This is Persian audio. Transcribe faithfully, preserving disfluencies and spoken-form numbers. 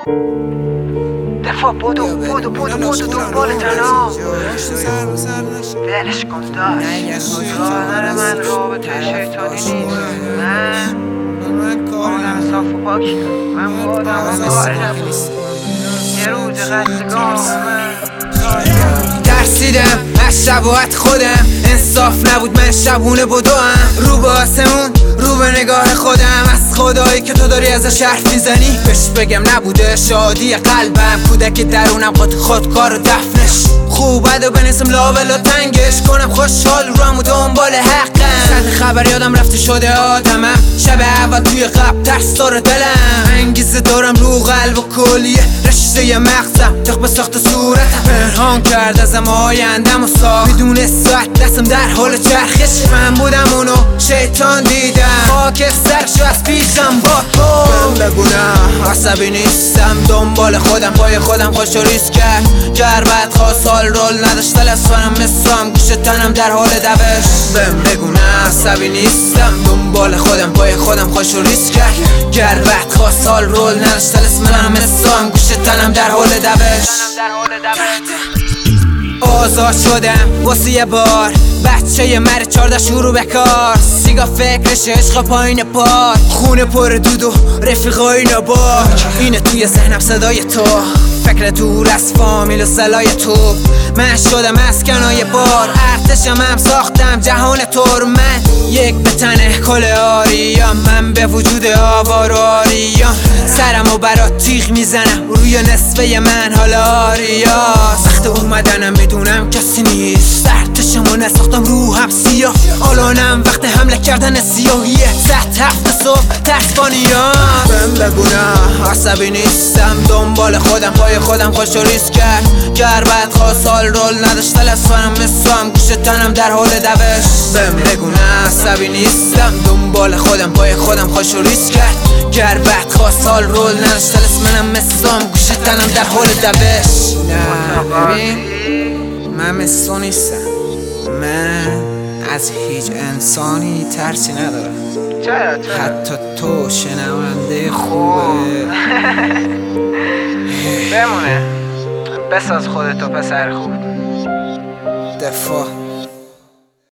دفاع بودو بودو بودو بودو دنبال تنها ولش کن داشت دادر من رابطه شیطانی نیست. من آدم صاف و پاک، من آدم قاعدم یه روز قصدگاه من ترسیدم از شباهت خودم، انصاف نبود من شبونه بدوم. رو به آسمون رو به نگاه خودم، از خدایی که تو داری ازش حرف میزنی بهش بگم نبوده شادی قلبم. کودک درونم خود خودکار و دفنش خوب بد و بنسم لاول و تنگش کنم خوشحال رو و دنبال حقم. سطح خبر یادم رفته شده آدمم، شب اول توی قبل ترس داره دلم. انگیزه دارم رو قلب و کلیه رشته مغزم تق به ساخت صورتم. پنهان کرد ازم آیندم و ساخت بدون ساعت دستم در حال چرخش. من بودم اونو شیطان دیدم، خاک سرشو از پیشم با من بگونم عصبی نیستم، دنبال خودم پای خودم خوش و ریز کرد. گربت خواست حال رول نداشت تلسفنم مثلم گوش تنم در حال دوش. بهم بگونم عصبی نیستم، دنبال خودم پای خودم خوش و ریز کرد. گربت خواست حال رول نداشت تلسفنم مثلم گوش تنم در حال دوش. آزاد شدم واسه یه بار، بچه یه مر چارده شروع به کار. سیگا فکرش عشق پایین پار، خونه پر دود و رفیقای نباک. اینه توی ذهنم صدای تو، فکر دور از فامیل و سلای تو. من شدم از کنای بار، ارتشم هم ساختم جهان تو. من یک به تنه کل آریم، من به وجود آوار و آریم. سرمو برات تیغ میزنم روی نصفه من حال آریاست. وقت اومدنم میدونم کسی نیست، ارتشمو نساختم روحم سیاه. الانم وقت حمله کردن سیاهیه، ساعت هفت صبح ترسبانیام. بهم بگونم عصبی نیستم، دنبال خودم پای خودم خوش و ریز کرد. گربت خواست حال رول نداشت تلسفنم مثلم گوش تنم در حال دوش. بهم بگونم عصبی نیستم، دنبال خودم پای خودم خوش و ریز کرد. گربت خواست حال رول نداشت تلسفنم مثلم گوش تنم در حال دوش. نه ببین من مثل تو نیستم، من از هیچ انسانی ترسی ندارم. چرا چرا حتی تو شنونده خوبه. بمونه بساز خودتو پسر خوب. دفاع